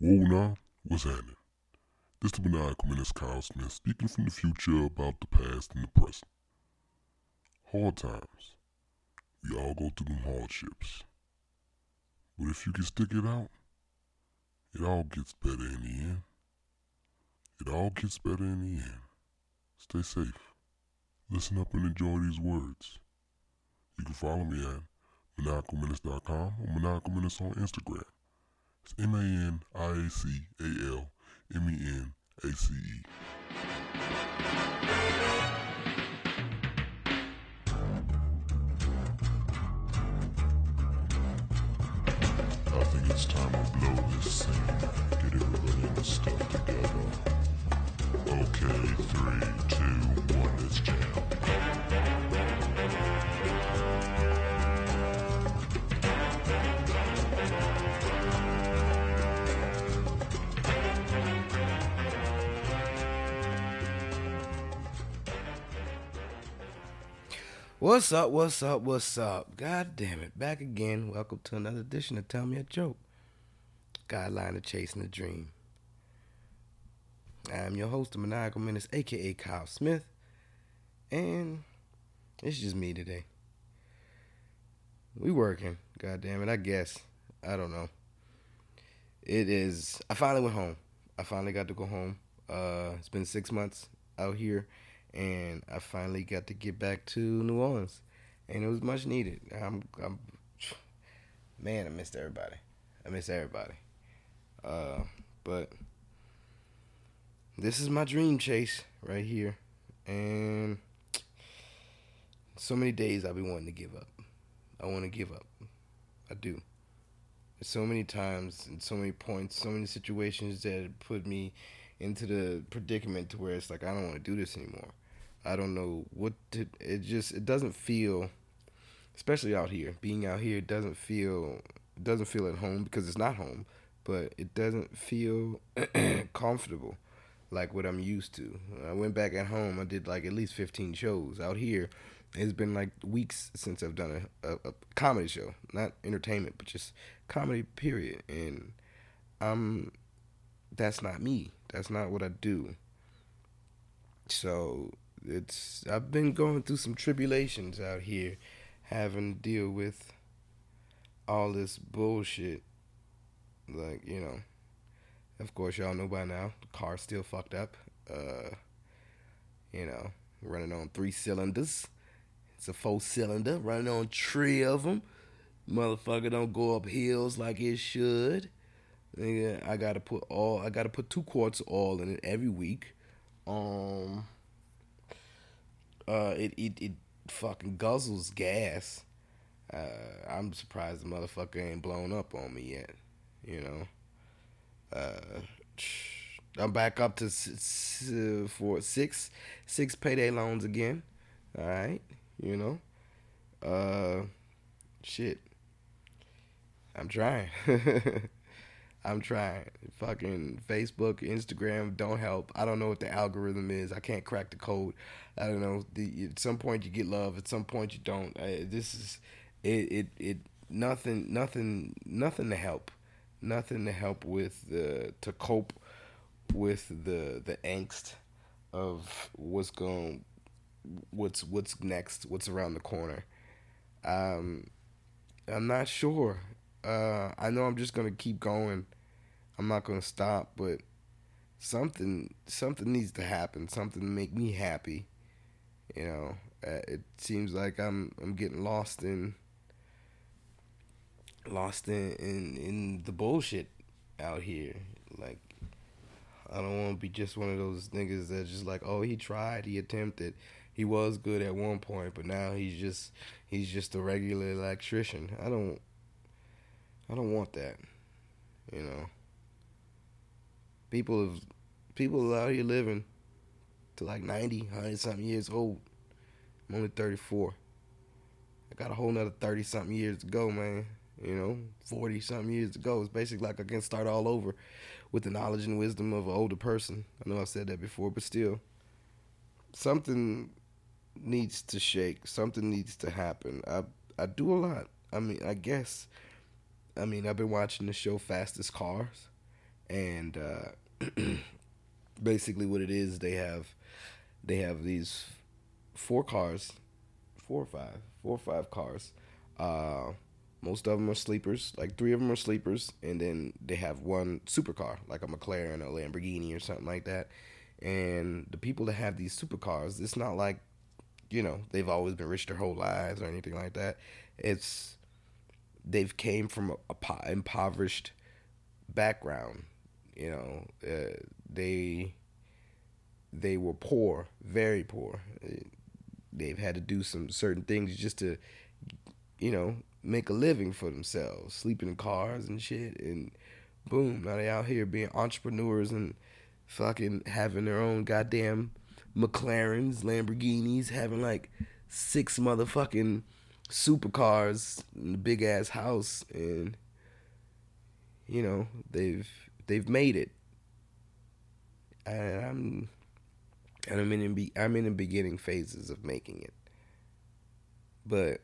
Whoa now, what's happening? This is the maniacal menace Kyle Smith speaking from the future about the past and the present. Hard times. We all go through them hardships. But if you can stick it out, it all gets better in the end. It all gets better in the end. Stay safe. Listen up and enjoy these words. You can follow me at maniacalmenace.com or Maniacal Menace on Instagram. It's ManiacalMenace. I think it's time to blow this scene. Get everybody in the stuff together. Okay, 3, 2, 1, let's jam. What's up? What's up? What's up? God damn it. Back again. Welcome to another edition of Tell Me a Joke. Guideline of Chasing a Dream. I'm your host, the Maniacal Menace, aka Kyle Smith. And it's just me today. We working. God damn it. I guess. I don't know. It is. I finally went home. I finally got to go home. It's been 6 months out here. And I finally got to get back to New Orleans, and it was much needed. Man, I missed everybody. But this is my dream chase right here, and so many days I've been wanting to give up. I want to give up. I do. So many times and so many points, so many situations that put me into the predicament to where it's like I don't want to do this anymore. I don't know what to, it doesn't feel, especially out here, being out here doesn't feel at home because it's not home, but it doesn't feel comfortable like what I'm used to. I went back at home, I did like at least 15 shows. Out here, it's been like weeks since I've done a comedy show, not entertainment, but just comedy period. And that's not me. That's not what I do. So I've been going through some tribulations out here, having to deal with all this bullshit. Like, of course y'all know by now, the car's still fucked up. Running on 3 cylinders. It's a 4-cylinder, running on 3 of them. Motherfucker don't go up hills like it should. Nigga, I gotta put 2 quarts of oil in it every week. It fucking guzzles gas. I'm surprised the motherfucker ain't blown up on me yet. I'm back up to for six payday loans again. All right, shit. I'm trying. I'm trying. Fucking Facebook, Instagram don't help. I don't know what the algorithm is. I can't crack the code. I don't know. At some point you get love. At some point you don't. This is it. Nothing to help. Nothing to help with to cope with the angst of what's next, what's around the corner. I'm not sure. I know I'm just gonna keep going. I'm not gonna stop, but something needs to happen. Something to make me happy. It seems like I'm getting lost in the bullshit out here. Like, I don't want to be just one of those niggas that's just like, oh, he tried, he attempted, he was good at one point, but now he's just a regular electrician. I don't want that. People out here living to like 90, 100 something years old. I'm only 34. I got a whole nother 30 something years to go, man. 40 something years to go. It's basically like I can start all over with the knowledge and wisdom of an older person. I know I've said that before, but still, something needs to shake. Something needs to happen. I do a lot. I've been watching the show Fastest Cars, and basically what it is, they have these four cars, four or five cars. Uh, Most of them are sleepers. Like three of them are sleepers, and then they have one supercar, like a McLaren or a Lamborghini or something like that. And the people that have these supercars, it's not like they've always been rich their whole lives or anything like that. It's they've came from a impoverished background. They were poor, very poor. They've had to do some certain things just to make a living for themselves, sleeping in cars and shit, and boom, now they out here being entrepreneurs and fucking having their own goddamn McLarens, Lamborghinis, having like six motherfucking supercars in a big ass house, and they've made it. And I'm in the beginning phases of making it, but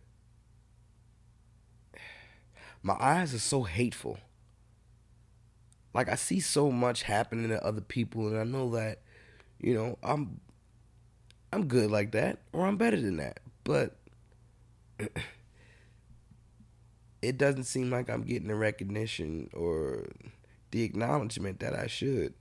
my eyes are so hateful. Like I see so much happening to other people, and I know that I'm good like that, or I'm better than that, but it doesn't seem like I'm getting the recognition or the acknowledgement that I should.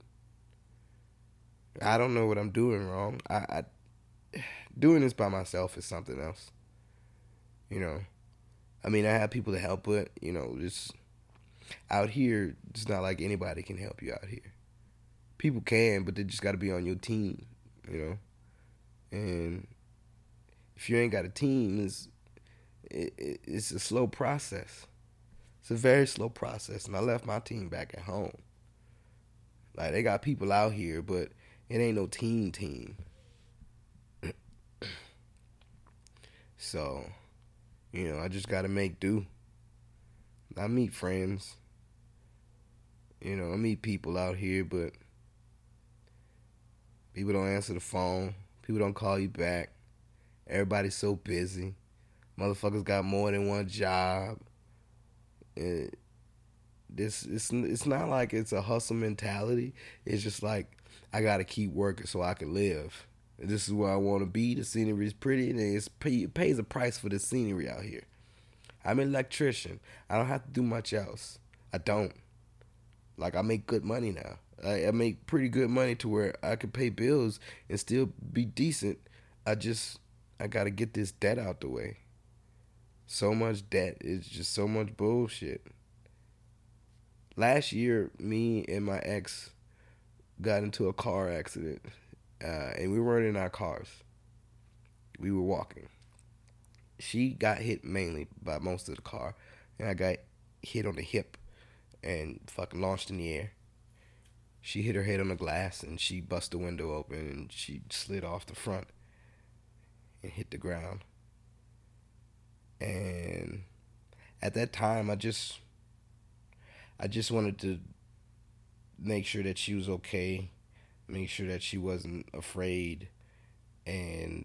I don't know what I'm doing wrong. I doing this by myself is something else. You know, I mean, I have people to help, but just out here, it's not like anybody can help you out here. People can, but they just got to be on your team. And if you ain't got a team, it's a slow process. It's a very slow process, and I left my team back at home. Like they got people out here, but it ain't no team. So, I just gotta make do. I meet friends. I meet people out here, but people don't answer the phone. People don't call you back. Everybody's so busy. Motherfuckers got more than one job. It's not like it's a hustle mentality. It's just like I gotta keep working so I can live. This is where I want to be. The scenery is pretty, and it pays a price for the scenery out here. I'm an electrician. I don't have to do much else. I don't. Like I make good money now. I make pretty good money to where I can pay bills and still be decent. I gotta get this debt out the way. So much debt. It's just so much bullshit. Last year, me and my ex got into a car accident, and we weren't in our cars. We were walking. She got hit mainly by most of the car, and I got hit on the hip and fucking launched in the air. She hit her head on the glass, and she bust the window open, and she slid off the front and hit the ground. And at that time, I just wanted to make sure that she was okay, make sure that she wasn't afraid, and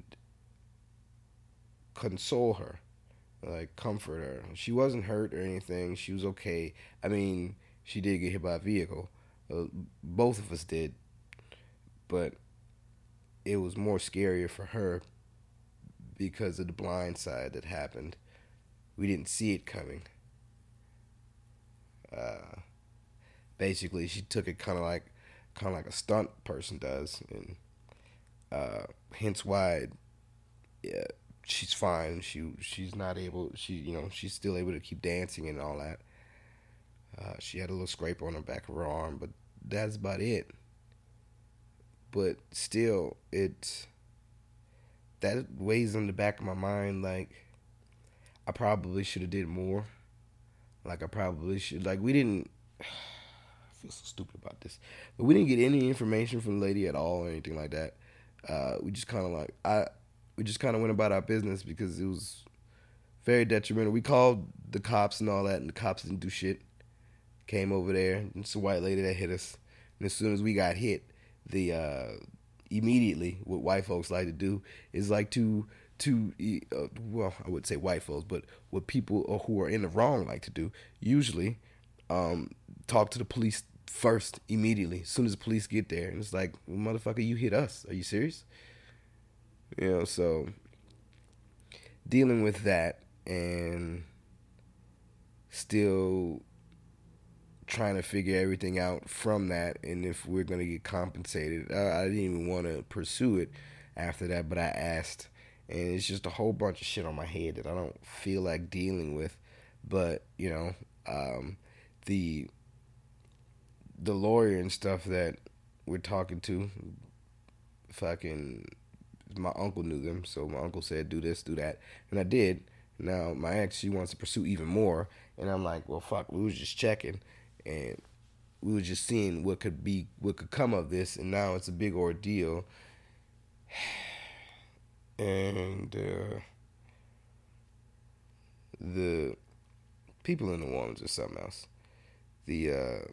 console her, like comfort her. She wasn't hurt or anything. She was okay. I mean, she did get hit by a vehicle. Both of us did, but it was more scarier for her because of the blind side that happened. We didn't see it coming. Basically, she took it kind of like a stunt person does, and hence why, yeah, she's fine. She's not able. She's still able to keep dancing and all that. She had a little scrape on the back of her arm, but that's about it. But still, that weighs in the back of my mind. Like I probably should have did more. Like I probably should. Like we didn't. I feel so stupid about this, but we didn't get any information from the lady at all or anything like that. We just kind of went about our business because it was very detrimental. We called the cops and all that, and the cops didn't do shit. Came over there, and it's a white lady that hit us. And as soon as we got hit, immediately what white folks like to do is like well, I would say white folks, but what people who are in the wrong like to do usually talk to the police first, immediately, as soon as the police get there. And it's like, well, motherfucker, you hit us. Are you serious? You know, so dealing with that and still trying to figure everything out from that, and if we're going to get compensated. I didn't even want to pursue it after that, but I asked, and it's just a whole bunch of shit on my head that I don't feel like dealing with. But you know, the lawyer and stuff that we're talking to, fucking, my uncle knew them, so my uncle said do this, do that, and I did. Now my ex, she wants to pursue even more, and I'm like, well, fuck, we was just checking, and we were just seeing what could come of this, and now it's a big ordeal. And the people in New Orleans are something else. The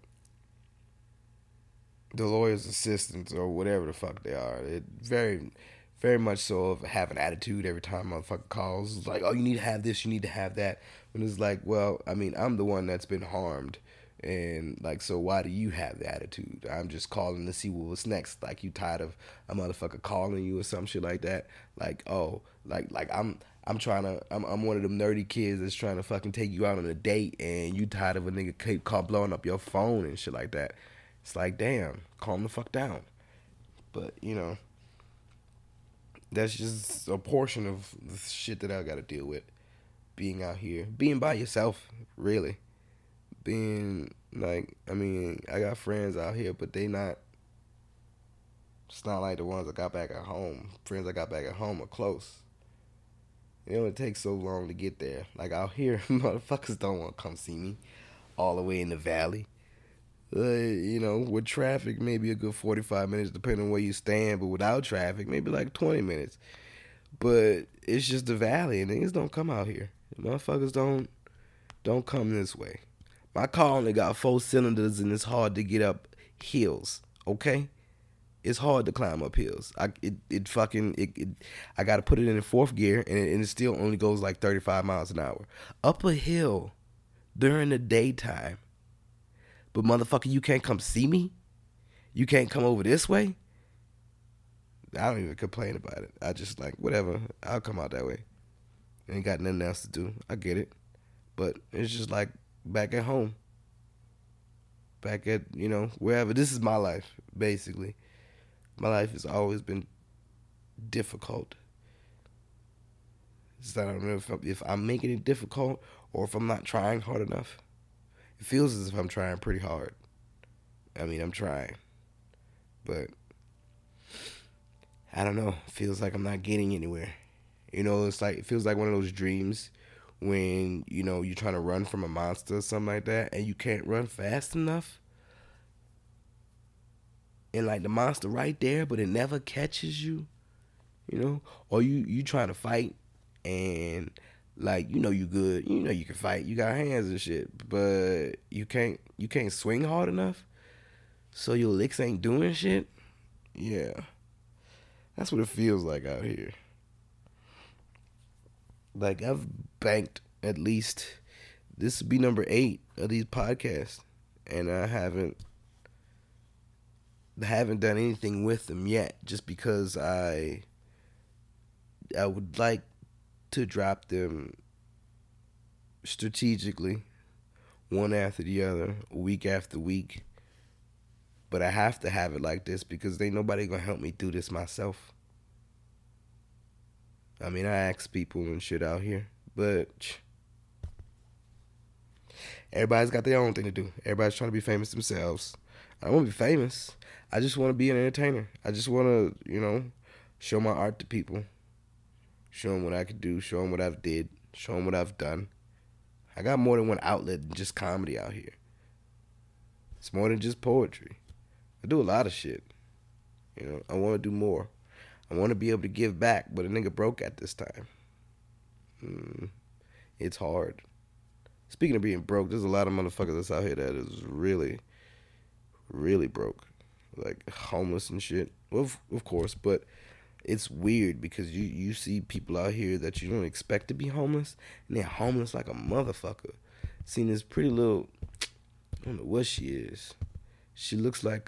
lawyer's assistants, or whatever the fuck they are, it very, very much so have an attitude every time a motherfucker calls. It's like, oh, you need to have this, you need to have that. When it's like, well, I mean, I'm the one that's been harmed. And like, so why do you have the attitude? I'm just calling to see what's next. Like, you tired of a motherfucker calling you or some shit like that? Like, oh, like I'm trying to, I'm one of them nerdy kids that's trying to fucking take you out on a date, and you tired of a nigga keep blowing up your phone and shit like that. It's like, damn, calm the fuck down. But you know, that's just a portion of the shit that I got to deal with. Being out here, being by yourself, really. Being like, I mean, I got friends out here, but they not. It's not like the ones I got back at home. Friends I got back at home are close. It only takes so long to get there. Like out here, motherfuckers don't want to come see me all the way in the valley. You know, with traffic, maybe a good 45 minutes, depending on where you stand. But without traffic, maybe like 20 minutes. But it's just the valley, and niggas don't come out here. Motherfuckers don't come this way. My car only got 4 cylinders, and it's hard to get up hills. Okay, it's hard to climb up hills. I got to put it in 4th gear, and it still only goes like 35 miles an hour up a hill during the daytime. But motherfucker, you can't come see me. You can't come over this way. I don't even complain about it. I just like, whatever. I'll come out that way. Ain't got nothing else to do. I get it, but it's just like, back at home, back at, you know, wherever. This is my life, basically. My life has always been difficult. So I don't know if I'm making it difficult or if I'm not trying hard enough. It feels as if I'm trying pretty hard. I mean, I'm trying, but I don't know. It feels like I'm not getting anywhere. You know, it's like, it feels like one of those dreams when, you know, you're trying to run from a monster or something like that, and you can't run fast enough. And like the monster right there, but it never catches you, you know? Or you trying to fight, and like, you know, you good, you know, you can fight, you got hands and shit, but you can't swing hard enough, so your licks ain't doing shit. Yeah, that's what it feels like out here. Like, I've banked at least, this would be number 8 of these podcasts, and I haven't done anything with them yet, just because I would like to drop them strategically, one after the other, week after week. But I have to have it like this because ain't nobody gonna help me do this myself. I mean, I ask people and shit out here, but everybody's got their own thing to do. Everybody's trying to be famous themselves. I don't want to be famous. I just want to be an entertainer. I just want to, you know, show my art to people. Show them what I can do. Show them what I've did. Show them what I've done. I got more than one outlet than just comedy out here. It's more than just poetry. I do a lot of shit. You know, I want to do more. I want to be able to give back, but a nigga broke at this time. It's hard. Speaking of being broke, there's a lot of motherfuckers that's out here that is really, really broke. Like homeless and shit. Well, of course, but it's weird because you see people out here that you don't expect to be homeless, and they're homeless like a motherfucker. Seen this pretty little, I don't know what she is. She looks like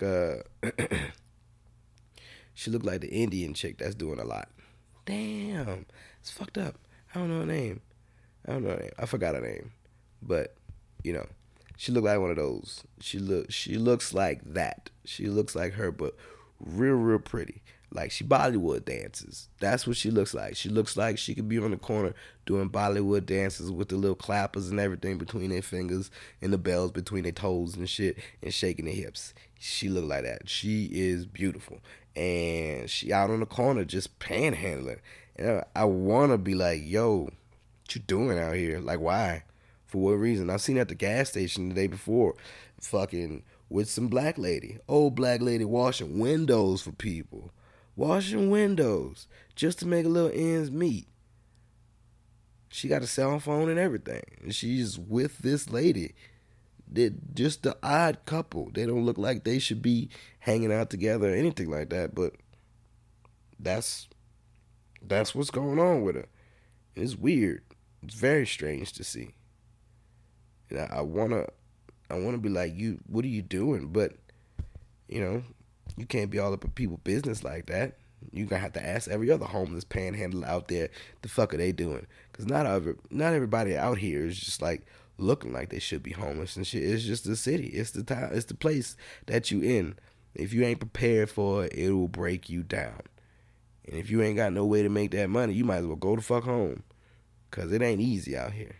she looked like the Indian chick that's doing a lot. Damn, it's fucked up. I don't know her name. I forgot her name, but you know, she looked like one of those. She looks like that. She looks like her, but real pretty. Like she Bollywood dances. That's what she looks like. She looks like she could be on the corner doing Bollywood dances with the little clappers and everything between their fingers and the bells between their toes and shit and shaking their hips. She look like that. She is beautiful. And she out on the corner just panhandling. And I wanna be like, yo, what you doing out here? Like why? For what reason? I seen her at the gas station the day before, fucking with some black lady, old black lady washing windows for people, washing windows just to make a little ends meet. She got a cell phone and everything, and she's with this lady. They're just the odd couple. They don't look like they should be hanging out together or anything like that, but that's what's going on with her. It's weird. It's very strange to see. And I wanna be like, you, what are you doing? But you know, you can't be all up in people's business like that. You gonna have to ask every other homeless panhandler out there, the fuck are they doing? Cause not everybody out here is just like looking like they should be homeless and shit. It's just the city. It's the time. It's the place that you in. If you ain't prepared for it, it will break you down. And if you ain't got no way to make that money, you might as well go the fuck home. Cause it ain't easy out here.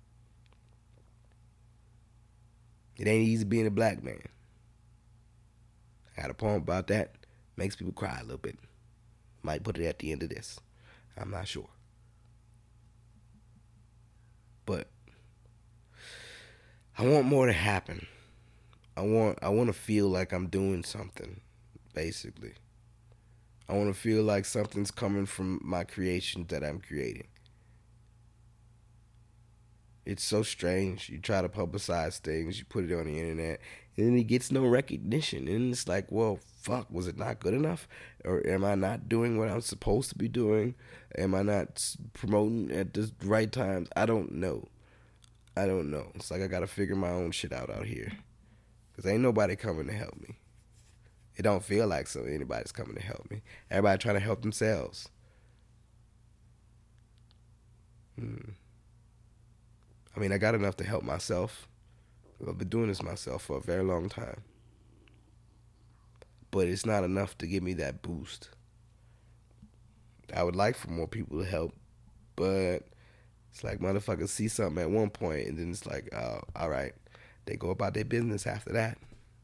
It ain't easy being a black man. I got a poem about that. Makes people cry a little bit. Might put it at the end of this. I'm not sure. But I want more to happen. I want to feel like I'm doing something, basically. I want to feel like something's coming from my creations that I'm creating. It's so strange. You try to publicize things, you put it on the internet, and then it gets no recognition. And it's like, well, fuck, was it not good enough? Or am I not doing what I'm supposed to be doing? Am I not promoting at the right times? I don't know. It's like I gotta figure my own shit out here. Because ain't nobody coming to help me. It don't feel like so anybody's coming to help me. Everybody trying to help themselves. I mean, I got enough to help myself. I've been doing this myself for a very long time. But it's not enough to give me that boost. I would like for more people to help, but it's like motherfuckers see something at one point and then it's like, oh, all right. They go about their business after that.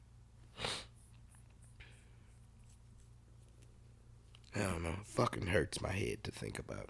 I don't know. It fucking hurts my head to think about.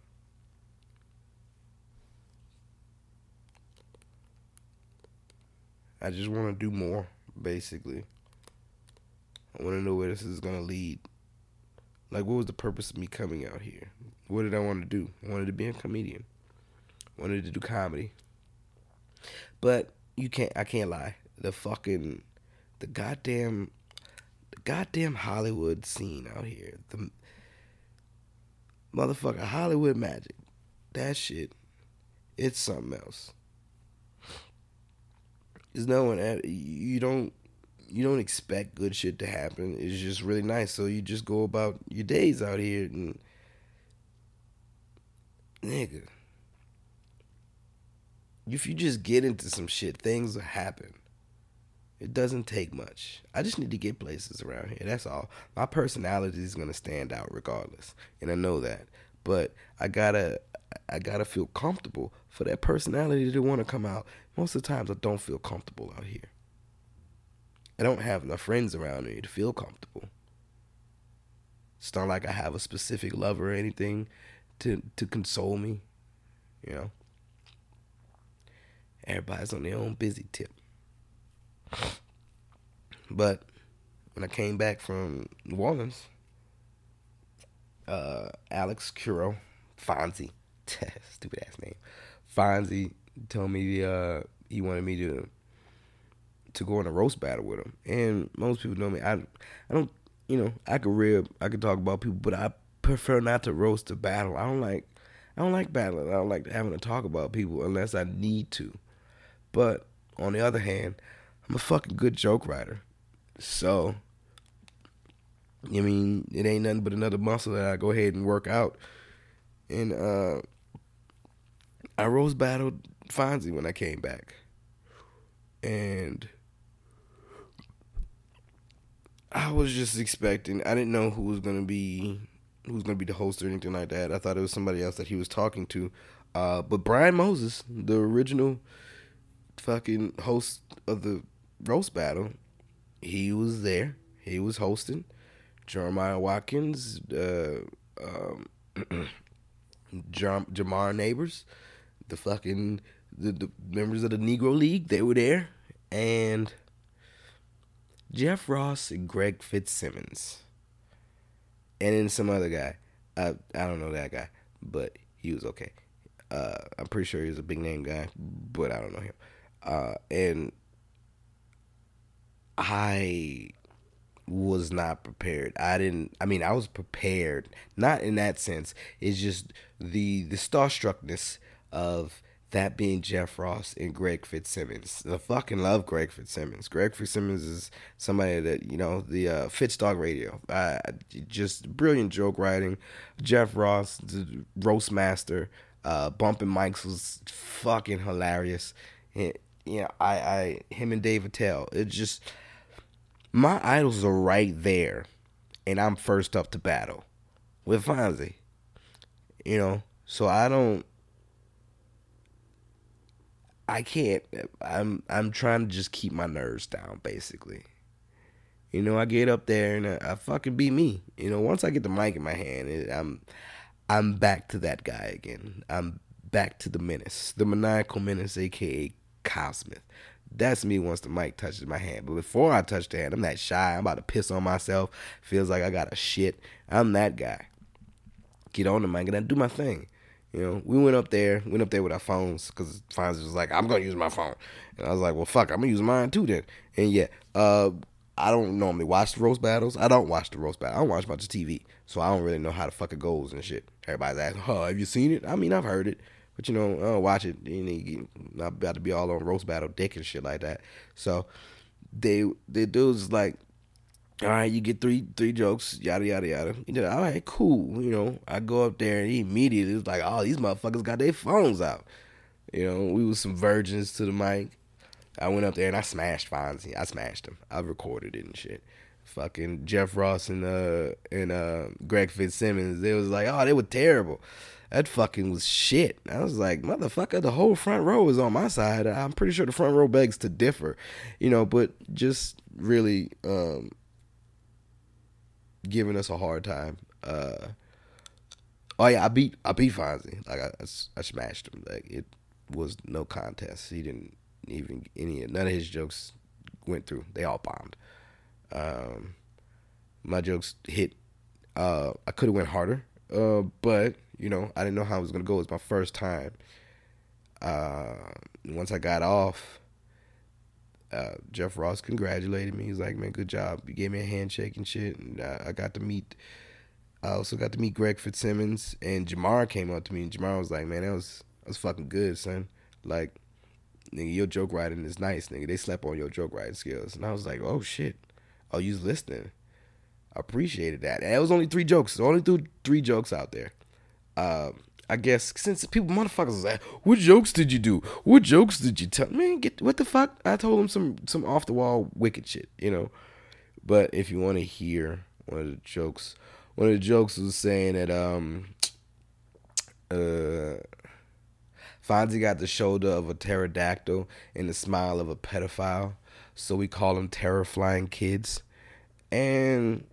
I just want to do more, basically. I want to know where this is going to lead. Like, what was the purpose of me coming out here? What did I want to do? I wanted to be a comedian. I wanted to do comedy. But I can't lie. The goddamn Hollywood scene out here. The motherfucker Hollywood magic. That shit, it's something else. There's no one, you don't expect good shit to happen. It's just really nice. So you just go about your days out here and nigga, if you just get into some shit, things will happen. It doesn't take much. I just need to get places around here. That's all. My personality is gonna stand out regardless, and I know that. But I gotta feel comfortable for that personality to want to come out. Most of the times, I don't feel comfortable out here. I don't have enough friends around me to feel comfortable. It's not like I have a specific lover or anything to console me. You know, everybody's on their own busy tip. But when I came back from New Orleans, Alex Curo, Fonzie, stupid ass name, Fonzie told me he wanted me to go in a roast battle with him. And most people know me. I don't, I could talk about people, but I prefer not to roast a battle. I don't like battling. I don't like having to talk about people unless I need to. But on the other hand, I'm a fucking good joke writer. So, I mean, it ain't nothing but another muscle that I go ahead and work out. And I rose battled Fonzie when I came back. And I was just expecting. I didn't know who was gonna be the host or anything like that. I thought it was somebody else that he was talking to. But Brian Moses, the original fucking host of the roast battle, he was there. He was hosting. Jeremiah Watkins, Jamar Neighbors, the members of the Negro League, they were there, and Jeff Ross and Greg Fitzsimmons, and then some other guy. I don't know that guy, but he was okay. I'm pretty sure he was a big name guy, but I don't know him. And I was not prepared. I was prepared, not in that sense. It's just the starstruckness of that being Jeff Ross and Greg Fitzsimmons. I fucking love Greg Fitzsimmons. Greg Fitzsimmons is somebody that, the Fitzdog Radio. Just brilliant joke writing. Jeff Ross, the roast master, bumping mics was fucking hilarious. And, him and Dave Attell. It just, my idols are right there, and I'm first up to battle with Fonzie. So I can't. I'm trying to just keep my nerves down, basically. I get up there and I fucking be me. Once I get the mic in my hand, I'm back to that guy again. I'm back to the menace, the maniacal menace, aka Kyle Smith. That's me once the mic touches my hand. But before I touch the hand, I'm that shy. I'm about to piss on myself. Feels like I got a shit. I'm that guy. Get on the mic and I do my thing. We went up there with our phones because Fonzie was like, I'm going to use my phone. And I was like, well, fuck, I'm going to use mine too then. And yeah, I don't normally watch the roast battles. I don't watch the roast battle. I don't watch much TV. So I don't really know how the fuck it goes and shit. Everybody's like, oh, have you seen it? I mean, I've heard it. But, I don't watch it. Not about to be all on roast battle dick and shit like that. So the dude's like, all right, you get three jokes, yada, yada, yada. All right, cool. I go up there and he immediately was like, oh, these motherfuckers got their phones out. We was some virgins to the mic. I went up there and I smashed Fonzie. I smashed him. I recorded it and shit. Fucking Jeff Ross and Greg Fitzsimmons, they was like, oh, they were terrible. That fucking was shit. I was like, motherfucker, the whole front row is on my side. I'm pretty sure the front row begs to differ, but just really giving us a hard time. Oh yeah, I beat Fonzie. Like I smashed him. Like it was no contest. He didn't even none of his jokes went through. They all bombed. My jokes hit. I could have went harder, but I didn't know how it was gonna go. It was my first time. Once I got off, Jeff Ross congratulated me. He's like, man, good job. He gave me a handshake and shit. And I also got to meet Greg Fitzsimmons, and Jamar came up to me, and Jamar was like, man, that was fucking good, son. Like, nigga, your joke writing is nice, nigga. They slept on your joke writing skills. And I was like, oh shit. Oh, you was listening. I appreciated that. And it was only 3 jokes. Only 3 jokes out there. I guess since motherfuckers was like, what jokes did you do? What jokes did you tell? Man, what the fuck? I told him some off the wall wicked shit, But if you want to hear one of the jokes was saying that Fonzie got the shoulder of a pterodactyl and the smile of a pedophile, so we call them terror-flying kids. And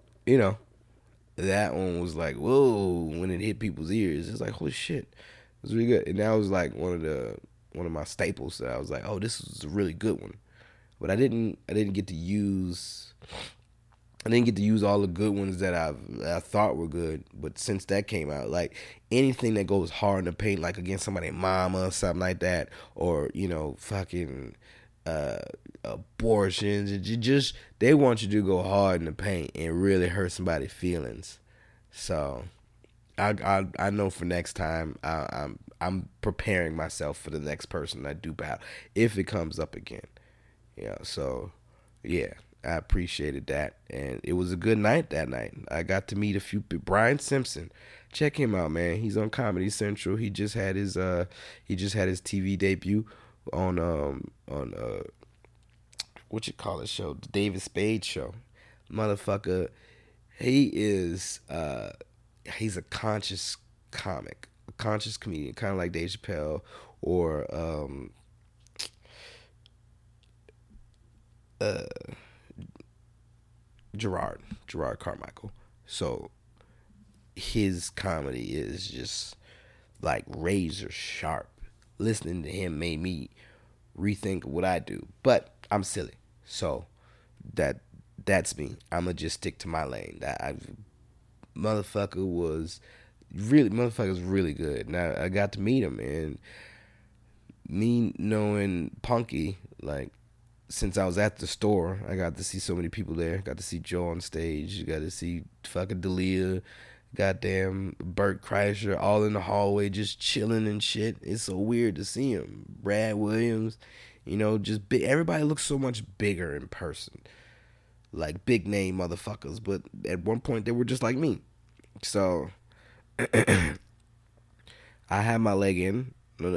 that one was like, whoa, when it hit people's ears. It's like, holy shit. It was really good. And that was like one of my staples that I was like, oh, this was a really good one. But I didn't get to use all the good ones that I thought were good. But since that came out, like anything that goes hard in the paint, like against somebody's mama or something like that, or fucking abortions, they want you to go hard in the paint and really hurt somebody's feelings. So I know for next time I'm preparing myself for the next person I do battle if it comes up again. So yeah, I appreciated that, and it was a good night that night. I got to meet a few people. Brian Simpson, check him out, man. He's on Comedy Central. He just had his TV debut on what you call it show, the David Spade show. Motherfucker, he is he's a conscious comic, a conscious comedian, kind of like Dave Chappelle or uh Gerard Carmichael. So his comedy is just like razor sharp. Listening to him made me rethink what I do, but I'm silly, so that that's me. I'ma just stick to my lane. That I motherfucker's really good. Now I got to meet him, and me knowing Punky, like, since I was at the store, I got to see so many people there. Got to see Joe on stage. Got to see fucking Dalia, goddamn Bert Kreischer, all in the hallway just chilling and shit. It's so weird to see him. Brad Williams, just big. Everybody looks so much bigger in person, like big name motherfuckers. But at one point, they were just like me. So I had my leg in.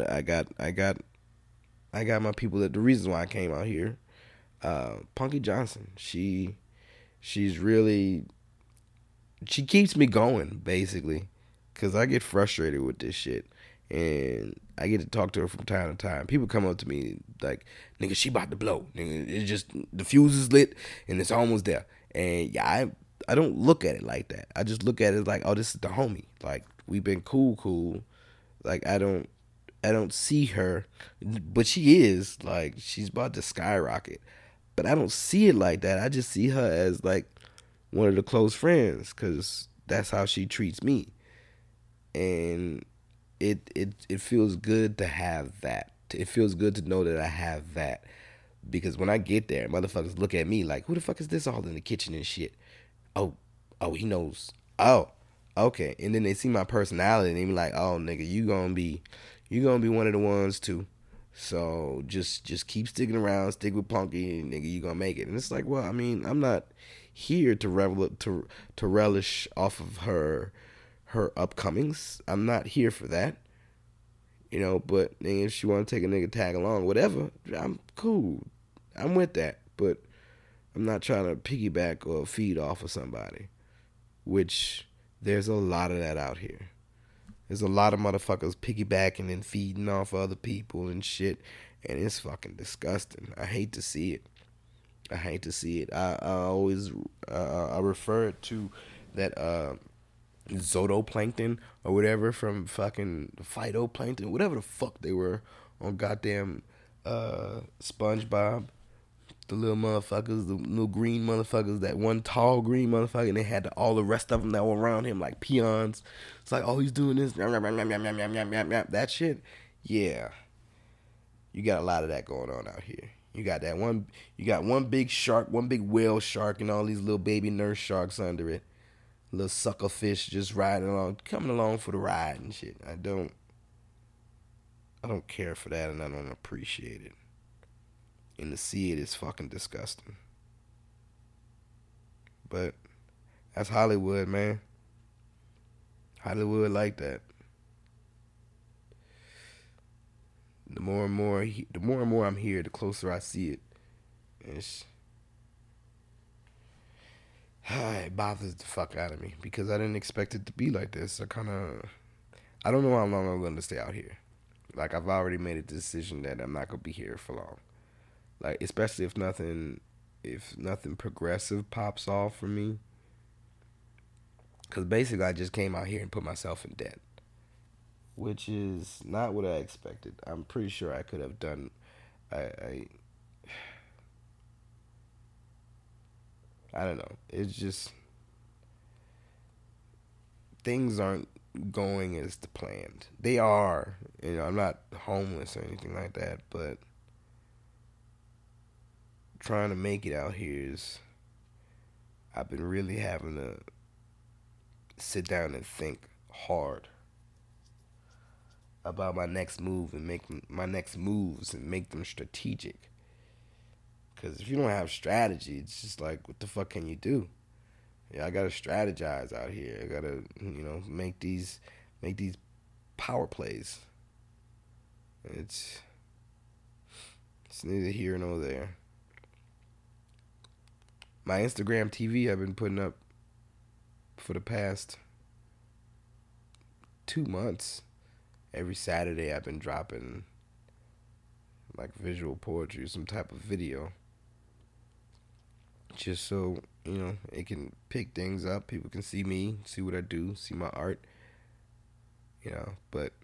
I got my people. That the reasons why I came out here. Punky Johnson. She's really. She keeps me going basically, cause I get frustrated with this shit, and I get to talk to her from time to time. People come up to me like, "Nigga, she about to blow. Nigga, it's just the fuse is lit and it's almost there." And yeah, I don't look at it like that. I just look at it like, oh, this is the homie. Like, we've been cool. Like, I don't see her, but she is like, she's about to skyrocket. But I don't see it like that. I just see her as like one of the close friends, because that's how she treats me, and it feels good to have that. It feels good to know that I have that, because when I get there, motherfuckers look at me like, who the fuck is this all in the kitchen and shit? Oh, he knows. Oh, okay. And then they see my personality and they be like, oh, nigga, you gonna be one of the ones too. So just keep sticking around, stick with Punky, and nigga, you gonna make it. And it's like, well, I mean, I'm not here to relish off of her upcomings. I'm not here for that. But nigga, if she wanna take a nigga tag along, whatever, I'm cool. I'm with that. But I'm not trying to piggyback or feed off of somebody, which there's a lot of that out here. There's a lot of motherfuckers piggybacking and feeding off other people and shit, and it's fucking disgusting. I hate to see it. I always I refer it to that zooplankton or whatever from fucking phytoplankton, whatever the fuck they were on goddamn SpongeBob. The little motherfuckers, the little green motherfuckers, that one tall green motherfucker, and they had all the rest of them that were around him like peons. It's like, oh, he's doing this, that shit. Yeah, you got a lot of that going on out here. You got one big shark, one big whale shark, and all these little baby nurse sharks under it. Little sucker fish just riding along, coming along for the ride and shit. I don't care for that, and I don't appreciate it. And to see it is fucking disgusting. But that's Hollywood, man. Hollywood like that. The more and more I'm here, the closer I see it. It bothers the fuck out of me, because I didn't expect it to be like this. I don't know how long I'm going to stay out here. Like, I've already made a decision that I'm not going to be here for long. Like, especially if nothing progressive pops off for me. Because basically I just came out here and put myself in debt, which is not what I expected. I'm pretty sure I could have done. I don't know. It's just, things aren't going as planned. They are. I'm not homeless or anything like that, but trying to make it out here I've been really having to sit down and think hard about my next move and make my next moves and make them strategic. Because if you don't have strategy, it's just like, what the fuck can you do? Yeah, I gotta strategize out here. I gotta, make these power plays. It's neither here nor there. My Instagram TV I've been putting up for the past 2 months. Every Saturday I've been dropping like visual poetry, some type of video. Just so, it can pick things up. People can see me, see what I do, see my art. But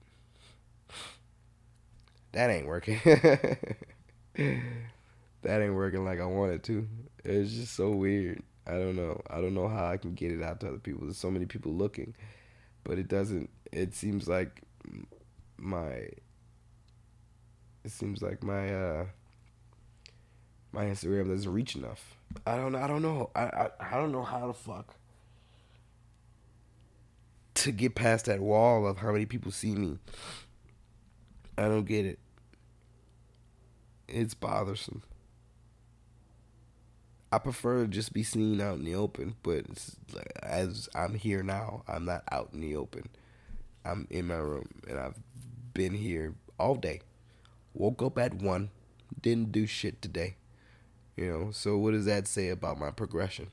that ain't working. That ain't working like I wanted to. It's just so weird. I don't know. I don't know how I can get it out to other people. There's so many people looking, but it doesn't. It seems like my. It seems like my Instagram doesn't reach enough. I don't know. I don't know. I don't know how the fuck to get past that wall of how many people see me. I don't get it. It's bothersome. I prefer to just be seen out in the open, but as I'm here now, I'm not out in the open. I'm in my room, and I've been here all day. Woke up at 1, didn't do shit today. So what does that say about my progression?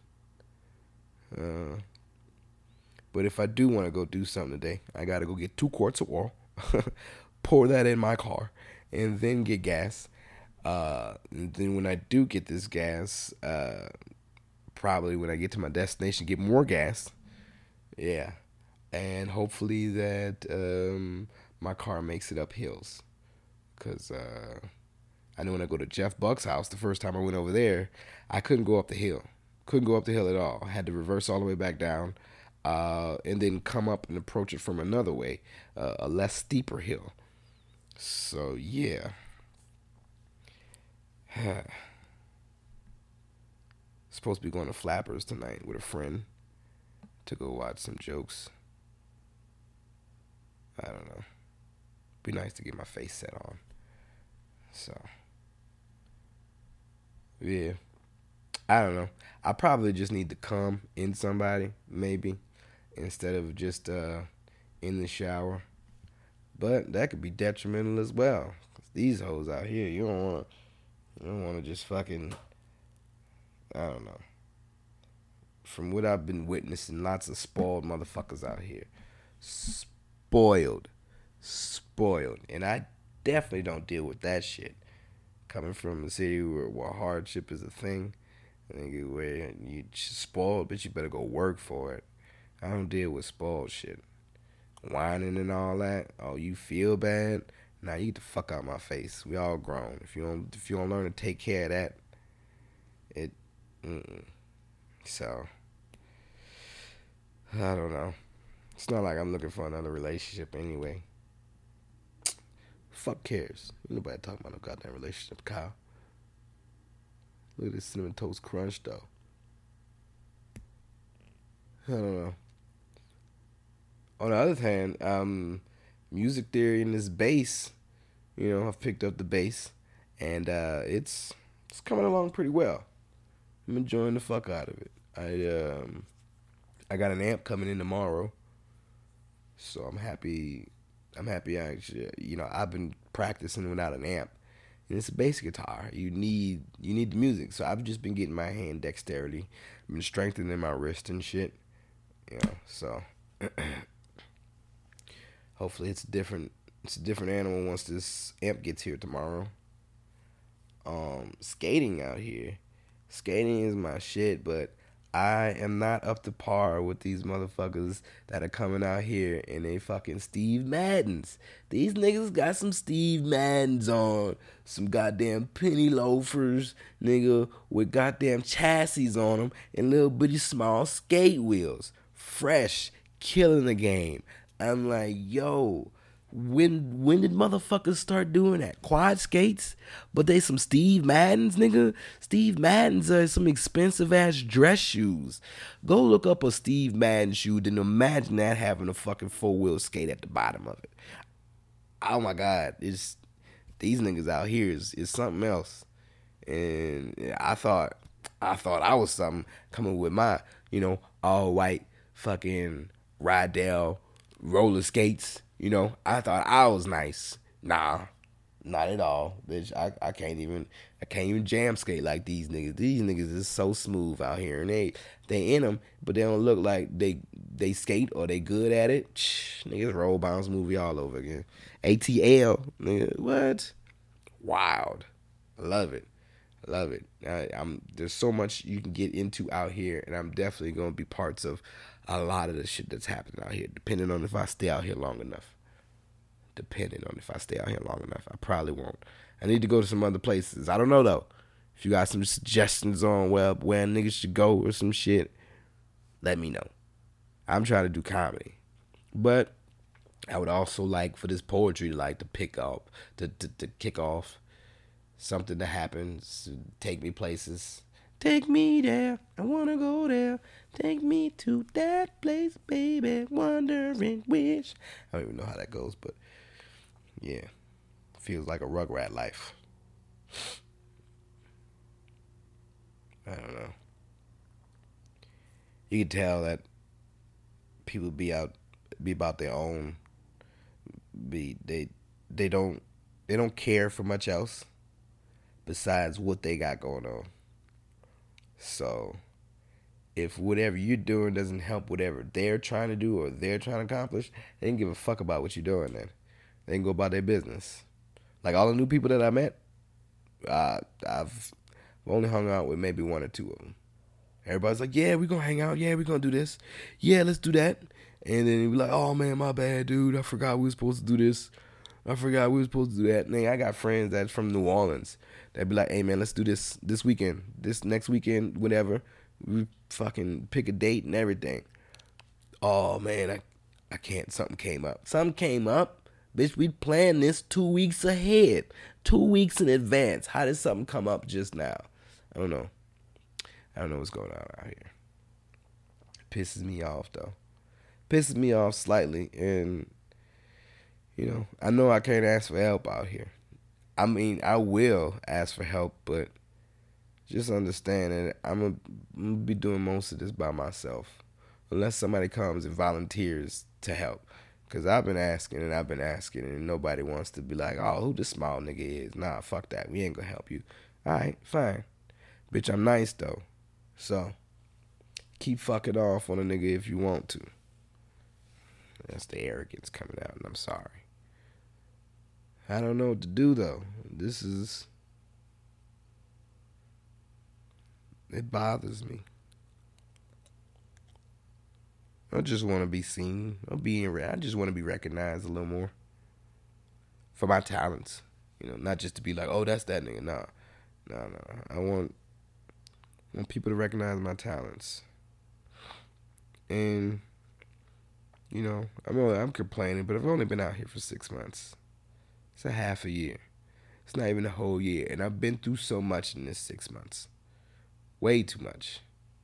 But if I do want to go do something today, I got to go get 2 quarts of oil, pour that in my car, and then get gas. And then when I do get this gas, probably when I get to my destination, get more gas. Yeah. And hopefully that my car makes it up hills. Because I know when I go to Jeff Buck's house, the first time I went over there, I couldn't go up the hill. Couldn't go up the hill at all. I had to reverse all the way back down and then come up and approach it from another way, a less steeper hill. So, yeah. Supposed to be going to Flappers tonight with a friend to go watch some jokes. I don't know. Be nice to get my face set on. So, yeah. I don't know. I probably just need to come in somebody, maybe, instead of just in the shower. But that could be detrimental as well. 'Cause these hoes out here, you don't want to just fucking, I don't know. From what I've been witnessing, lots of spoiled motherfuckers out here. Spoiled. And I definitely don't deal with that shit. Coming from a city where hardship is a thing, where you spoiled, but you better go work for it. I don't deal with spoiled shit. Whining and all that. Oh, you feel bad? Nah, you get the fuck out of my face. We all grown. If you don't learn to take care of that, So, I don't know. It's not like I'm looking for another relationship anyway. Fuck cares? Nobody talking about no goddamn relationship, Kyle. Look at this Cinnamon Toast Crunch, though. I don't know. On the other hand, music theory and this bass, I've picked up the bass, and it's coming along pretty well. I'm enjoying the fuck out of it. I got an amp coming in tomorrow, so I'm happy. I actually, I've been practicing without an amp, and it's a bass guitar. You need the music, so I've just been getting my hand dexterity. I've been strengthening my wrist and shit, So hopefully it's a different animal once this amp gets here tomorrow. Skating out here. Skating is my shit, but I am not up to par with these motherfuckers that are coming out here in they fucking Steve Maddens. These niggas got some Steve Maddens on. Some goddamn penny loafers, nigga, with goddamn chassis on them and little bitty small skate wheels. Fresh. Killing the game. I'm like, yo, when did motherfuckers start doing that? Quad skates? But they some Steve Maddens, nigga. Steve Maddens are some expensive ass dress shoes. Go look up a Steve Madden shoe, then imagine that having a fucking 4-wheel skate at the bottom of it. Oh my God, these niggas out here is something else. And I thought I was something coming with my, all white fucking Rydell roller skates. I thought I was nice. Nah, not at all, bitch. I can't even jam skate like these niggas. These niggas is so smooth out here, and they in them, but they don't look like they skate or they good at it. Niggas roll bounce movie all over again. ATL, nigga, what? Wild. I love it. Love it. There's so much you can get into out here, and I'm definitely gonna be parts of a lot of the shit that's happening out here, depending on if I stay out here long enough. I probably won't. I need to go to some other places. I don't know though. If you got some suggestions on where niggas should go or some shit, let me know. I'm trying to do comedy, but I would also like for this poetry to pick up, to kick off something to happen, to take me places. Take me there, I wanna go there. Take me to that place, baby. Wondering which. I don't even know how that goes, but yeah, feels like a Rugrat life. I don't know. You can tell that people be about their own. Be they don't care for much else besides what they got going on. So if whatever you're doing doesn't help whatever they're trying to do or they're trying to accomplish, they didn't give a fuck about what you're doing then. They can go about their business. Like all the new people that I met, I've only hung out with maybe one or two of them. Everybody's like, yeah, we're going to hang out. Yeah, we're going to do this. Yeah, let's do that. And then you be like, oh, man, my bad, dude. I forgot we were supposed to do this. I forgot we were supposed to do that. And then I got friends that's from New Orleans. They'd be like, hey, man, let's do this weekend. This next weekend, whatever. We fucking pick a date and everything. Oh, man, I can't. Something came up. Bitch, we planned this 2 weeks ahead. 2 weeks in advance. How did something come up just now? I don't know. I don't know what's going on out here. Pisses me off, though. Pisses me off slightly. And, I know I can't ask for help out here. I mean, I will ask for help, but just understand that I'm going to be doing most of this by myself. Unless somebody comes and volunteers to help. Because I've been asking, and nobody wants to be like, oh, who this small nigga is? Nah, fuck that. We ain't going to help you. All right, fine. Bitch, I'm nice, though. So, keep fucking off on a nigga if you want to. That's the arrogance coming out, and I'm sorry. I don't know what to do, though. It bothers me. I just want to be seen. I just want to be recognized a little more for my talents. Not just to be like, oh, that's that nigga. No. I want people to recognize my talents. And, I'm complaining, but I've only been out here for 6 months. It's a half a year. It's not even a whole year. And I've been through so much in this 6 months. Way too much.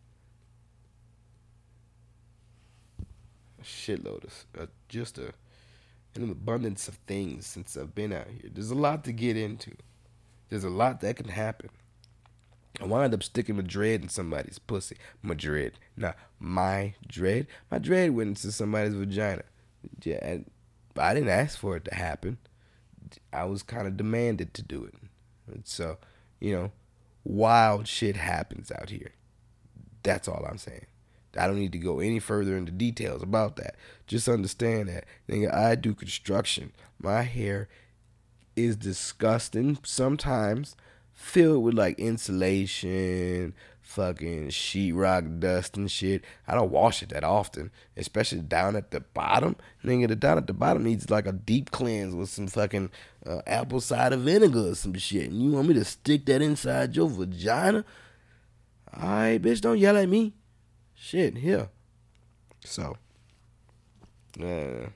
A shitload of an abundance of things since I've been out here. There's a lot to get into. There's a lot that can happen. I wound up sticking my dread in somebody's pussy. My dread. My dread. My dread went into somebody's vagina. Yeah, I didn't ask for it to happen. I was kind of demanded to do it. And so, wild shit happens out here. That's all I'm saying. I don't need to go any further into details about that. Just understand that, nigga, I do construction. My hair is disgusting sometimes, filled with like insulation, fucking sheetrock dust and shit. I don't wash it that often, especially down at the bottom. Nigga, the down at the bottom needs like a deep cleanse with some fucking apple cider vinegar or some shit. And you want me to stick that inside your vagina? Alright, bitch, don't yell at me. Shit, here. So, but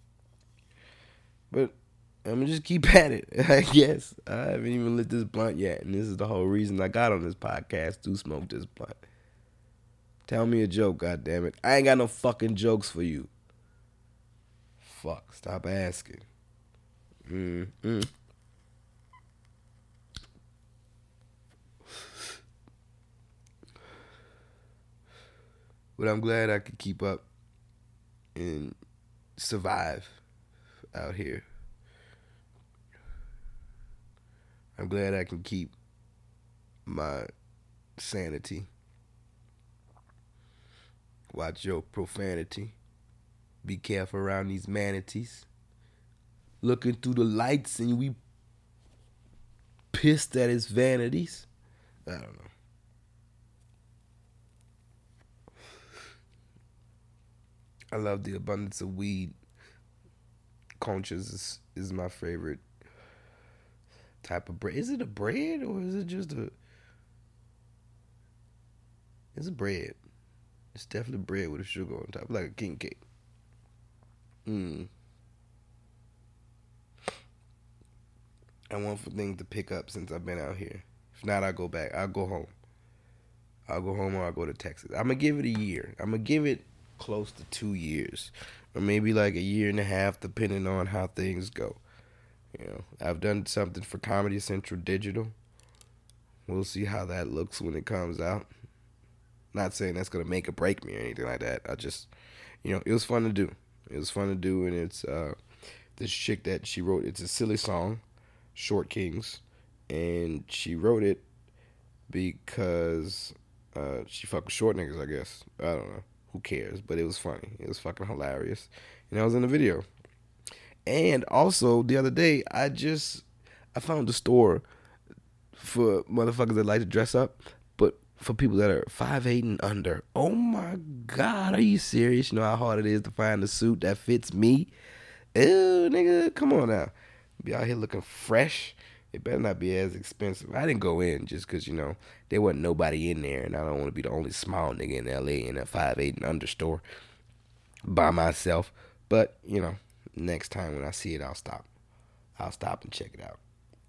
I'm gonna just keep at it, I guess. I haven't even lit this blunt yet, and this is the whole reason I got on this podcast to smoke this blunt. Tell me a joke, goddammit. I ain't got no fucking jokes for you. Fuck, stop asking. But I'm glad I could keep up and survive out here. I'm glad I can keep my sanity. Watch your profanity. Be careful around these manatees. Looking through the lights and we pissed at his vanities. I don't know. I love the abundance of weed. Conchas is my favorite type of bread. Is it a bread or is it just a... It's a bread. It's definitely bread with a sugar on top, like a king cake. I want for things to pick up since I've been out here. If not, I'll go back. I'll go home. I'll go home or I'll go to Texas. I'm going to give it a year. I'm going to give it close to 2 years. Or maybe like a year and a half, depending on how things go. You know, I've done something for Comedy Central Digital. We'll see how that looks when it comes out. Not saying that's going to make or break me or anything like that. I just, you know, it was fun to do. It was fun to do, and it's this chick that she wrote. It's a silly song, Short Kings, and she wrote it because she fucked with short niggas, I guess. I don't know. Who cares? But it was funny. It was fucking hilarious. And I was in the video. And also, the other day, I found a store for motherfuckers that like to dress up, but for people that are 5'8" and under. Oh my God, are you serious? You know how hard it is to find a suit that fits me? Ew, nigga, come on now. Be out here looking fresh. It better not be as expensive. I didn't go in just because, you know, there wasn't nobody in there, and I don't want to be the only small nigga in L.A. in a 5'8" and under store by myself. But, you know, next time when I see it, I'll stop. I'll stop and check it out.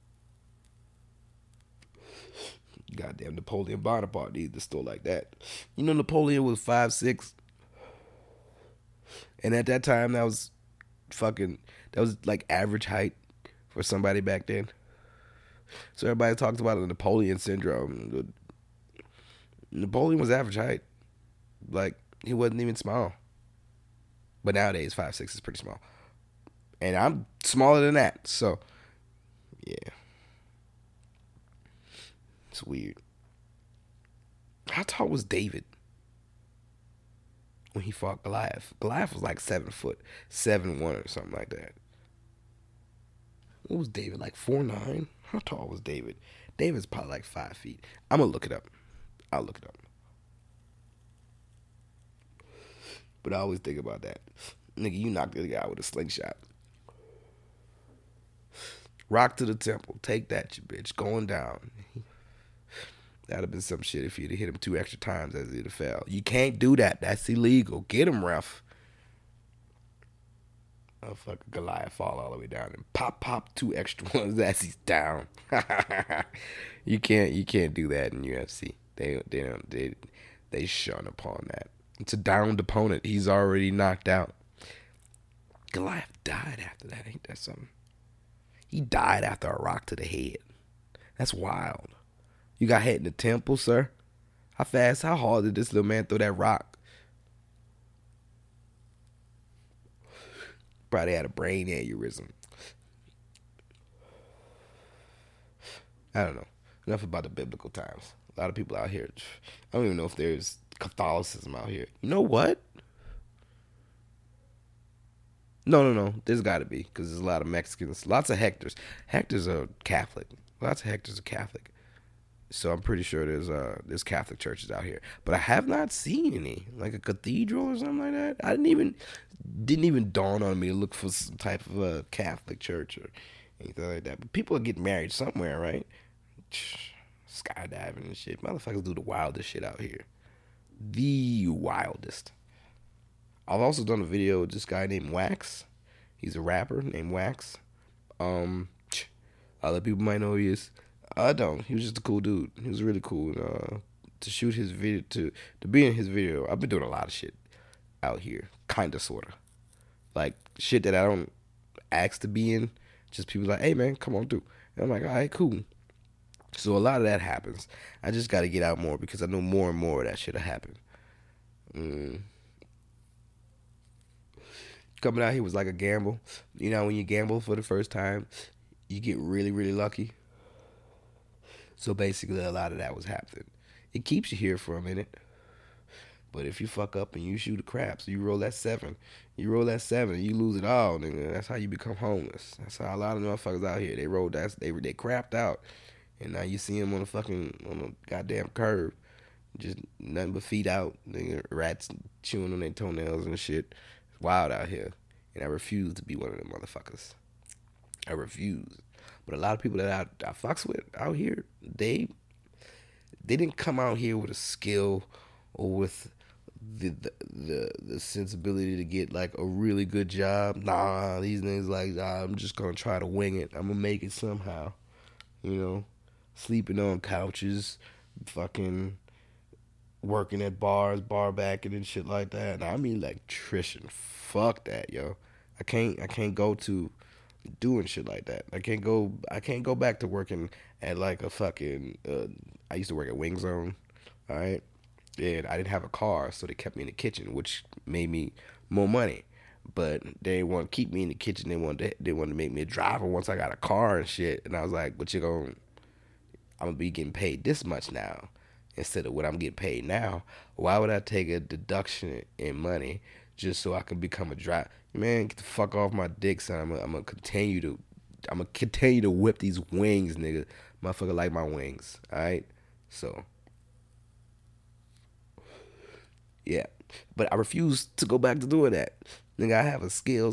Goddamn Napoleon Bonaparte needs a store like that. You know, Napoleon was 5'6", and at that time that was like average height for somebody back then. So everybody talks about the Napoleon syndrome. Napoleon was average height. Like, he wasn't even small. But nowadays 5'6" is pretty small. And I'm smaller than that, so yeah. It's weird. How tall was David when he fought Goliath? Goliath was like 7 foot, 7'1" or something like that. What was David, like 4'9"? How tall was David? David's probably like 5 feet. I'm gonna look it up. I'll look it up. But I always think about that. Nigga, you knocked the guy out with a slingshot. Rock to the temple. Take that, you bitch. Going down. That'd have been some shit if you'd have hit him 2 extra times as he'd have fell. You can't do that. That's illegal. Get him, ref. Oh, fuck, Goliath fall all the way down and pop 2 extra ones as he's down. You can't do that in UFC. They shun upon that. It's a downed opponent. He's already knocked out. Goliath died after that. Ain't that something? He died after a rock to the head. That's wild. You got hit in the temple, sir? How hard did this little man throw that rock? Probably had a brain aneurysm. I don't know. Enough about the biblical times. A lot of people out here, I don't even know if there's Catholicism out here. You know what? No. There's got to be, because there's a lot of Mexicans. Lots of Hectors. Hectors are Catholic. Lots of Hectors are Catholic. So I'm pretty sure there's Catholic churches out here. But I have not seen any. Like a cathedral or something like that. I didn't even dawn on me to look for some type of a Catholic church or anything like that. But people are getting married somewhere, right? Skydiving and shit. Motherfuckers do the wildest shit out here. The wildest. I've also done a video with this guy named Wax. He's a rapper named Wax. Other people might know who he is. I don't. He was just a cool dude. He was really cool. To shoot his video, to be in his video, I've been doing a lot of shit out here. Kinda, sorta. Like, shit that I don't ask to be in. Just people like, hey, man, come on through. And I'm like, all right, cool. So a lot of that happens. I just got to get out more because I know more and more of that shit will happen. Coming out here was like a gamble. You know, when you gamble for the first time, you get really, really lucky. So basically, a lot of that was happening. It keeps you here for a minute. But if you fuck up and you shoot a crap, so you roll that seven, you lose it all, nigga. That's how you become homeless. That's how a lot of motherfuckers out here, they rolled that, they crapped out. And now you see them on the goddamn curb. Just nothing but feet out. Nigga, rats chewing on their toenails and shit. It's wild out here. And I refuse to be one of them motherfuckers. I refuse. But a lot of people that I fucks with out here, they didn't come out here with a skill or with the sensibility to get like a really good job. Nah, these niggas like, I'm just gonna try to wing it. I'm gonna make it somehow. You know, sleeping on couches, fucking working at bars, bar backing and shit like that. And I mean electrician. Fuck that, yo. I can't go to doing shit like that. I can't go back to working at like a fucking I used to work at Wing Zone, all right? And I didn't have a car, so they kept me in the kitchen, which made me more money. But they didn't want to keep me in the kitchen. They wanted to make me a driver once I got a car and shit. And I was like, but I'm gonna be getting paid this much now instead of what I'm getting paid now. Why would I take a deduction in money just so I can become a driver? Man, get the fuck off my dick, son. I'm gonna continue to whip these wings, nigga. Motherfucker like my wings, all right? So yeah, but I refuse to go back to doing that. Nigga, I have a skill,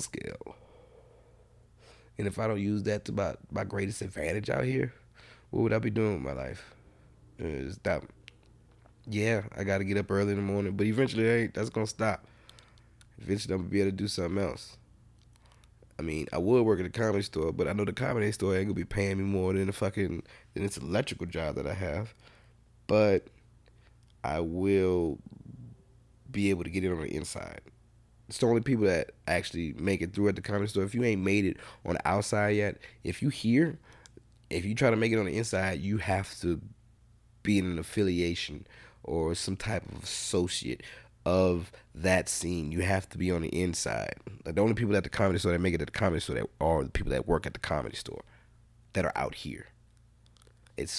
and if I don't use that to my greatest advantage out here, what would I be doing with my life? It's that. Yeah, I got to get up early in the morning, but eventually that's gonna stop. Eventually, I'm gonna be able to do something else. I mean, I would work at a comedy store, but I know the comedy store ain't gonna be paying me more than this electrical job that I have. But I will be able to get it on the inside. It's the only people that actually make it through at the comedy store. If you ain't made it on the outside yet, if you try to make it on the inside, you have to be in an affiliation or some type of associate of that scene. You have to be on the inside. Like the only people at the comedy store that make it at the comedy store that are the people that work at the comedy store that are out here. It's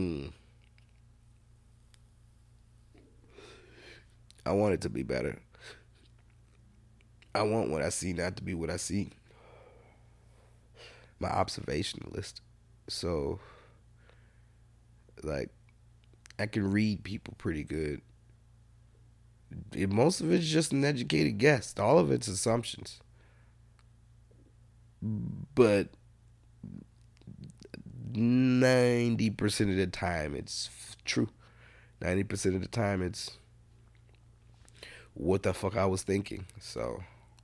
I want it to be better. I want what I see not to be what I see. My observationalist. So, like, I can read people pretty good. Most of it's just an educated guess. All of it's assumptions. But 90% of the time, it's true. 90% of the time, it's what the fuck I was thinking. So,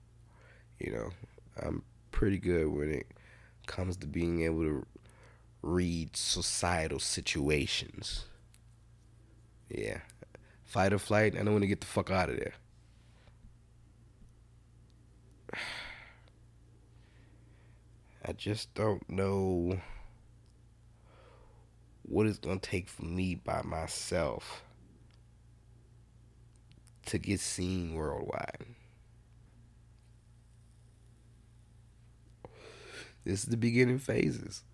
I'm pretty good when it comes to being able to read societal situations. Yeah. Fight or flight, I know when to get the fuck out of there. I just don't know what it's going to take for me by myself to get seen worldwide. This is the beginning phases.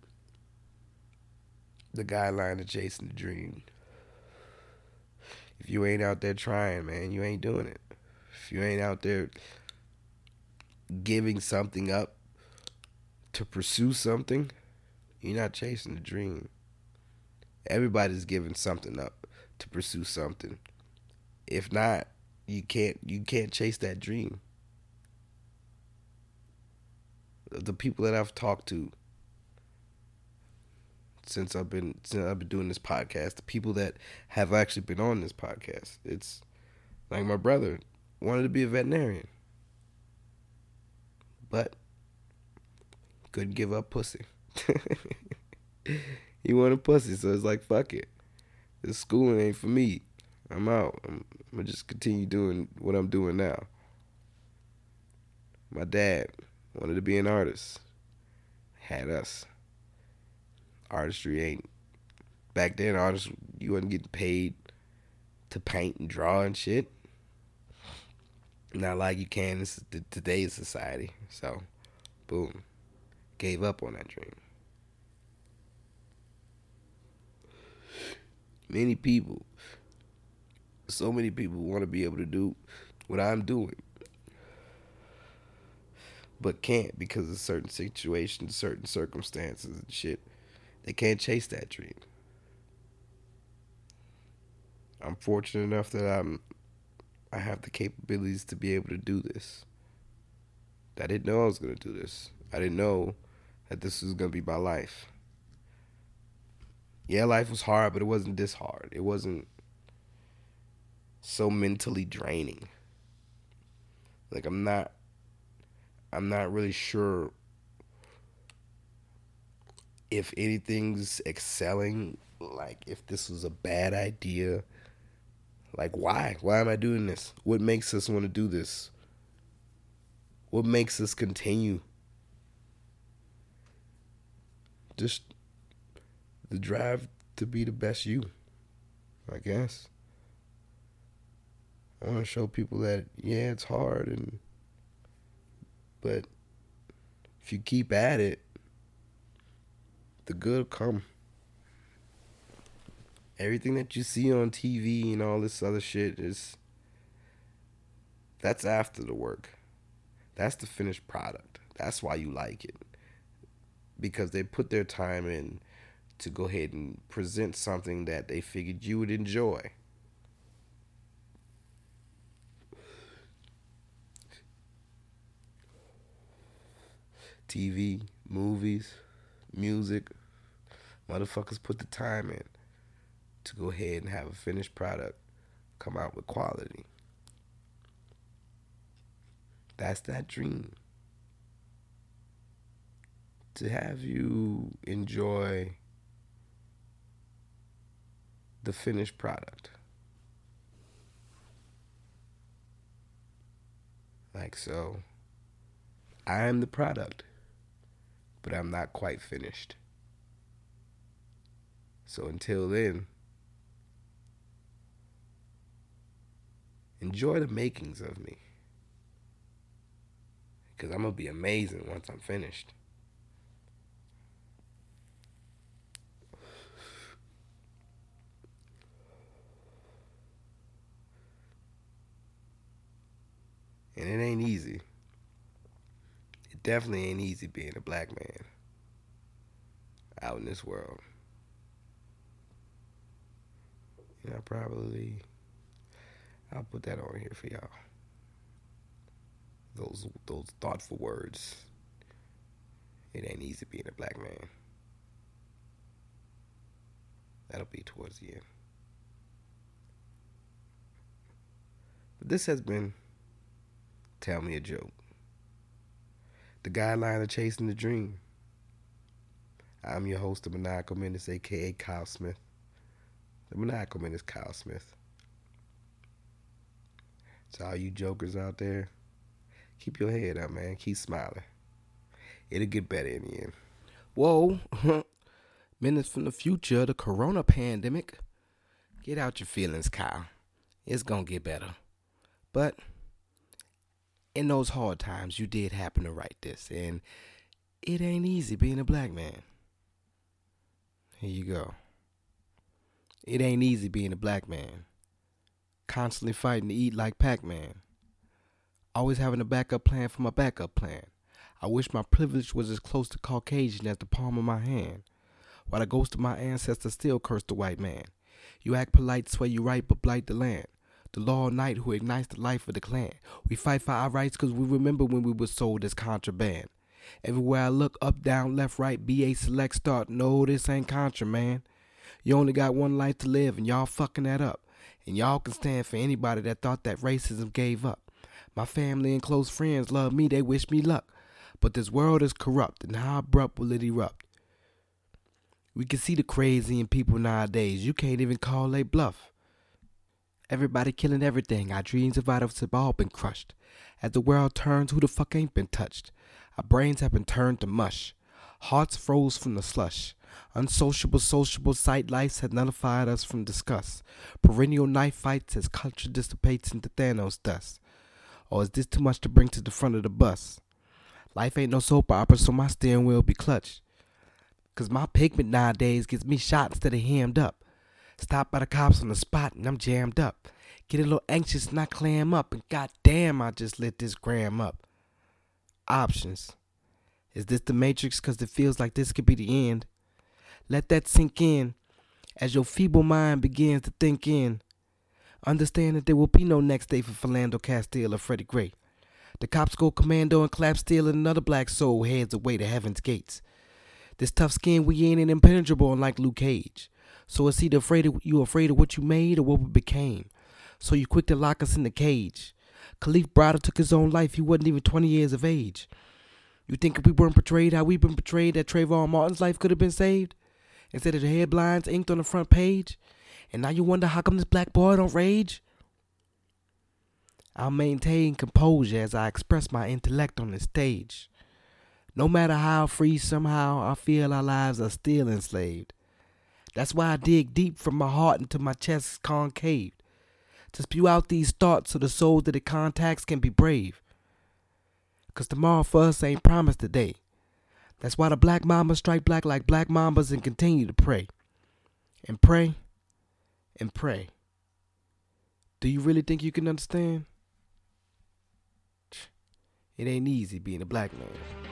The guideline of chasing the dream. If you ain't out there trying, man, you ain't doing it. If you ain't out there giving something up to pursue something, you're not chasing the dream. Everybody's giving something up to pursue something. If not, you can't chase that dream. The people that I've talked to since I've been doing this podcast, the people that have actually been on this podcast, it's like my brother wanted to be a veterinarian, but couldn't give up pussy. He wanted pussy, so it's like, fuck it. This schooling ain't for me. I'm out. I'm gonna just continue doing what I'm doing now. My dad wanted to be an artist. Had us. Artistry ain't back then. Artists, you wasn't getting paid to paint and draw and shit. Not like you can in today's society. So, boom, gave up on that dream. Many people, so many people want to be able to do what I'm doing, but can't because of certain situations, certain circumstances and shit. They can't chase that dream. I'm fortunate enough that I have the capabilities to be able to do this. I didn't know I was gonna do this. I didn't know that this was gonna be my life. Yeah, life was hard, but it wasn't this hard. It wasn't so mentally draining. Like I'm not really sure if anything's excelling, like if this was a bad idea. Like why? Why am I doing this? What makes us want to do this? What makes us continue? Just the drive to be the best you, I guess. I want to show people that yeah, it's hard but if you keep at it, the good will come. Everything that you see on TV and all this other shit that's after the work. That's the finished product. That's why you like it. Because they put their time in to go ahead and present something that they figured you would enjoy. TV, movies, music, motherfuckers put the time in to go ahead and have a finished product come out with quality. That's that dream. To have you enjoy the finished product. Like so, I am the product, but I'm not quite finished. So until then, enjoy the makings of me. Because I'm going to be amazing once I'm finished. And it ain't easy. It definitely ain't easy being a black man out in this world. And I'll put that on here for y'all. Those thoughtful words. It ain't easy being a black man. That'll be towards the end. But this has been Tell Me a Joke. The guideline of chasing the dream. I'm your host, the Maniacal Menace, aka Kyle Smith. The Maniacal Menace, Kyle Smith. So all you jokers out there, keep your head up, man. Keep smiling. It'll get better in the end. Whoa. Minutes from the future, the corona pandemic. Get out your feelings, Kyle. It's gonna get better. But in those hard times, you did happen to write this. And it ain't easy being a black man. Here you go. It ain't easy being a black man. Constantly fighting to eat like Pac-Man. Always having a backup plan for my backup plan. I wish my privilege was as close to Caucasian as the palm of my hand. While the ghost of my ancestors still curse the white man. You act polite, swear you right, but blight the land. The law knight who ignites the life of the clan. We fight for our rights because we remember when we were sold as contraband. Everywhere I look, up, down, left, right, BA, select, start. No, this ain't Contra, man. You only got one life to live, and y'all fucking that up. And y'all can stand for anybody that thought that racism gave up. My family and close friends love me, they wish me luck. But this world is corrupt, and how abrupt will it erupt? We can see the crazy in people nowadays. You can't even call they bluff. Everybody killing everything. Our dreams of us have all been crushed. As the world turns, who the fuck ain't been touched? Our brains have been turned to mush. Hearts froze from the slush. Unsociable, sociable sight lights have nullified us from disgust. Perennial knife fights as culture dissipates into Thanos dust. Or is this too much to bring to the front of the bus? Life ain't no soap opera, so my steering wheel be clutched. 'Cause my pigment nowadays gets me shot instead of hemmed up. Stopped by the cops on the spot and I'm jammed up. Get a little anxious and I clam up. And goddamn, I just lit this gram up. Options. Is this the Matrix? 'Cause it feels like this could be the end. Let that sink in as your feeble mind begins to think in. Understand that there will be no next day for Philando Castile or Freddie Gray. The cops go commando and clap steel and another black soul heads away to heaven's gates. This tough skin we ain't impenetrable unlike Luke Cage. So it's either you afraid of what you made or what we became. So you quick to lock us in the cage. Khalif Browder took his own life. He wasn't even 20 years of age. You think if we weren't portrayed how we've been portrayed that Trayvon Martin's life could have been saved? Instead of the headlines inked on the front page? And now you wonder how come this black boy don't rage? I'll maintain composure as I express my intellect on the stage. No matter how free, somehow I feel our lives are still enslaved. That's why I dig deep from my heart until my chest is concaved. To spew out these thoughts so the souls that it contacts can be brave. 'Cause tomorrow for us ain't promised today. That's why the black mambas strike black like black mambas and continue to pray. And pray. And pray. Do you really think you can understand? It ain't easy being a black man.